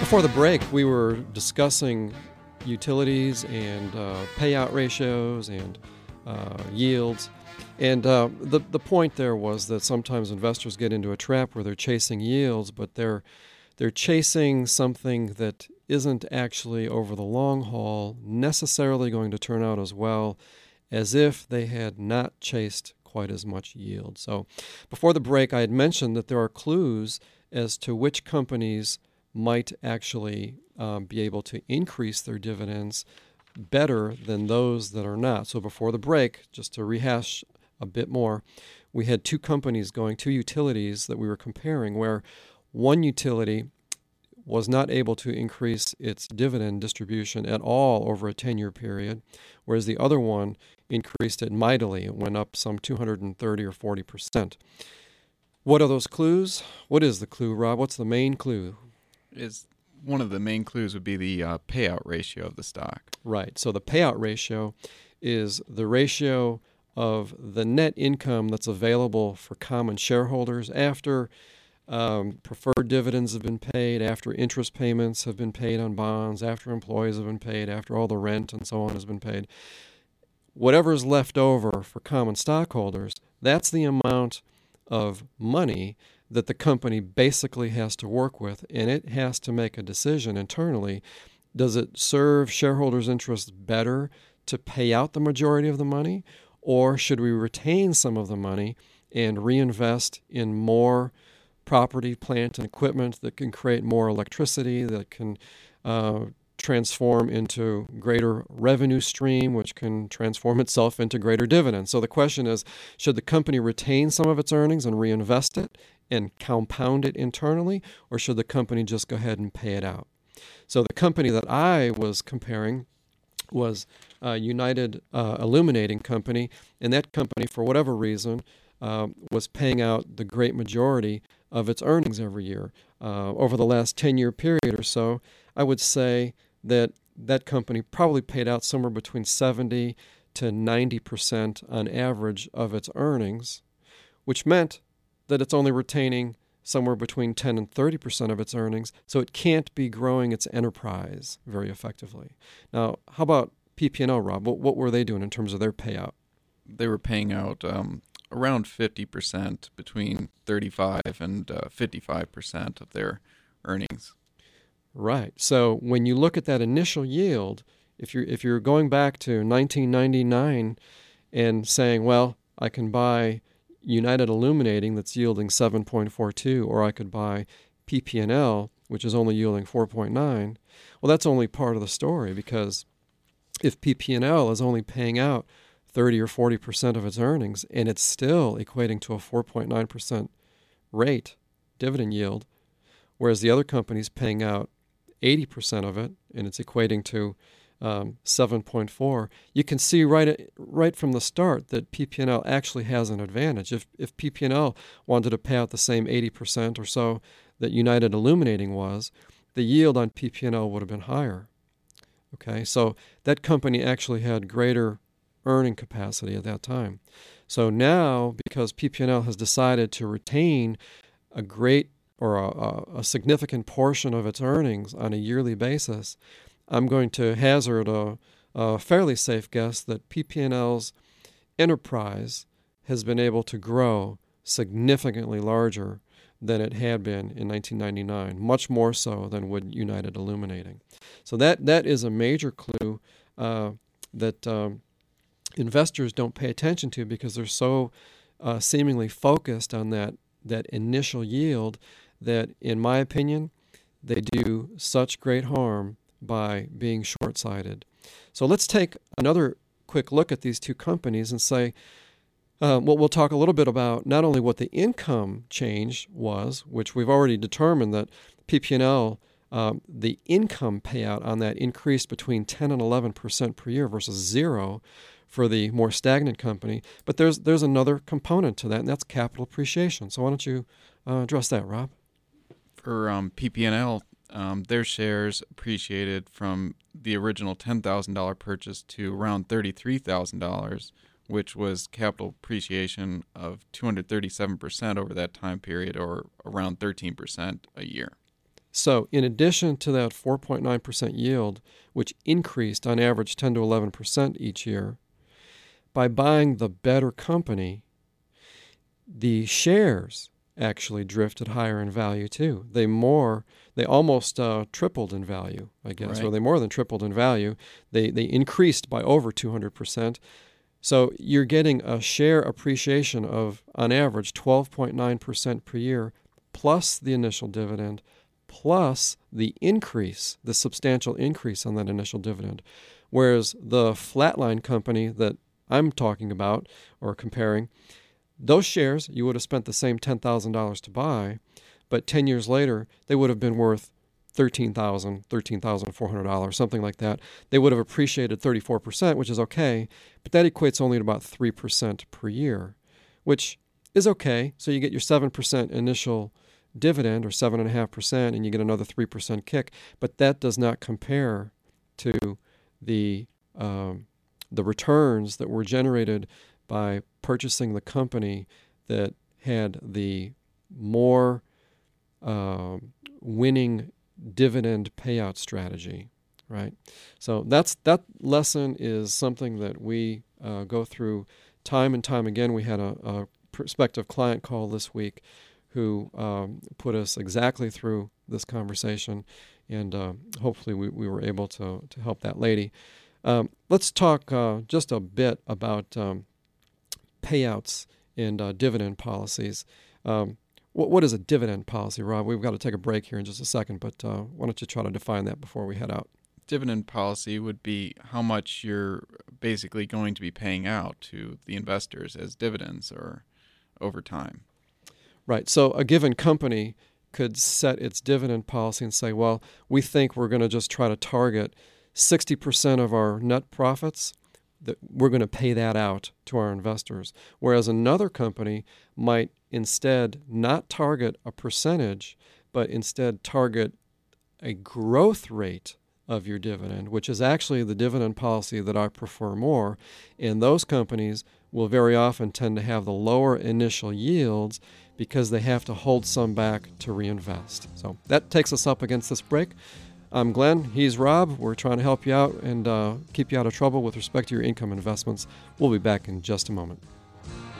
Before the break, we were discussing utilities and payout ratios and yields. And the point there was that sometimes investors get into a trap where they're chasing yields, but they're chasing something that isn't actually over the long haul necessarily going to turn out as well as if they had not chased quite as much yield. So before the break, I had mentioned that there are clues as to which companies might actually be able to increase their dividends better than those that are not. So before the break, just to rehash a bit more, we had two utilities that we were comparing, where one utility was not able to increase its dividend distribution at all over a 10-year period, whereas the other one increased it mightily. It went up some 230 or 40%. What are those clues? What is the clue, Rob? What's the main clue? One of the main clues would be the payout ratio of the stock. Right. So the payout ratio is the ratio of the net income that's available for common shareholders after preferred dividends have been paid, after interest payments have been paid on bonds, after employees have been paid, after all the rent and so on has been paid. Whatever is left over for common stockholders, that's the amount of money that the company basically has to work with, and it has to make a decision internally. Does it serve shareholders' interests better to pay out the majority of the money, or should we retain some of the money and reinvest in more property, plant, and equipment that can create more electricity, that can transform into greater revenue stream, which can transform itself into greater dividends? So the question is, should the company retain some of its earnings and reinvest it and compound it internally, or should the company just go ahead and pay it out? So the company that I was comparing was United Illuminating Company, and that company, for whatever reason, was paying out the great majority of its earnings every year. Over the last 10-year period or so, I would say that that company probably paid out somewhere between 70 to 90% on average of its earnings, which meant that it's only retaining somewhere between 10 and 30% of its earnings, so it can't be growing its enterprise very effectively. Now, how about PP&L, Rob? What were they doing in terms of their payout? They were paying out around 50%, between 35 and 55% of their earnings. Right. So when you look at that initial yield, if you're going back to 1999 and saying, well, I can buy United Illuminating that's yielding 7.42, or I could buy PP&L, which is only yielding 4.9, well, that's only part of the story, because if PP&L is only paying out 30 or 40% of its earnings, and it's still equating to a 4.9% rate, dividend yield, whereas the other company's paying out 80% of it, and it's equating to 7.4, you can see right from the start that PP&L actually has an advantage. If PP&L wanted to pay out the same 80% or so that United Illuminating was, the yield on PP&L would have been higher. Okay, so that company actually had greater earning capacity at that time. So now, because PP&L has decided to retain a great or a significant portion of its earnings on a yearly basis, I'm going to hazard a fairly safe guess that PP&L's enterprise has been able to grow significantly larger than it had been in 1999, much more so than would United Illuminating. So that is a major clue that investors don't pay attention to, because they're so seemingly focused on that initial yield that, in my opinion, they do such great harm by being short-sighted. So let's take another quick look at these two companies and say, we'll talk a little bit about not only what the income change was, which we've already determined that PP&L, the income payout on that increased between 10 and 11% per year versus zero for the more stagnant company. But there's another component to that, and that's capital appreciation. So why don't you address that, Rob? For PP&L, their shares appreciated from the original $10,000 purchase to around $33,000, which was capital appreciation of 237% over that time period, or around 13% a year. So in addition to that 4.9% yield, which increased on average 10 to 11% each year, by buying the better company, the shares actually drifted higher in value too. They almost tripled in value, I guess, Right. or they more than tripled in value. They increased by over 200%. So you're getting a share appreciation of, on average, 12.9% per year, plus the initial dividend, plus the increase, the substantial increase on that initial dividend. Whereas the flatline company that I'm talking about or comparing, those shares you would have spent the same $10,000 to buy, but 10 years later, they would have been worth $13,400, something like that. They would have appreciated 34%, which is okay, but that equates only to about 3% per year, which is okay. So you get your 7% initial dividend, or 7.5%, and you get another 3% kick, but that does not compare to the returns that were generated by purchasing the company that had the more winning dividend payout strategy, right? So that lesson is something that we go through time and time again. We had a prospective client call this week who put us exactly through this conversation, and hopefully we were able to help that lady. Let's talk just a bit about payouts and dividend policies. What is a dividend policy, Rob? We've got to take a break here in just a second, but why don't you try to define that before we head out? Dividend policy would be how much you're basically going to be paying out to the investors as dividends or over time. Right. So a given company could set its dividend policy and say, well, we think we're going to just try to target 60% of our net profits, that we're going to pay that out to our investors. Whereas another company might instead not target a percentage, but instead target a growth rate of your dividend, which is actually the dividend policy that I prefer more. And those companies will very often tend to have the lower initial yields because they have to hold some back to reinvest. So that takes us up against this break. I'm Glenn. He's Rob. We're trying to help you out and keep you out of trouble with respect to your income investments. We'll be back in just a moment.